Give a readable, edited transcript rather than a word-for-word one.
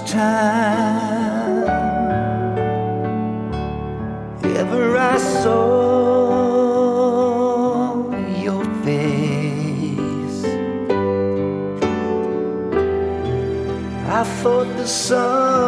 time ever I saw your face, I thought the sun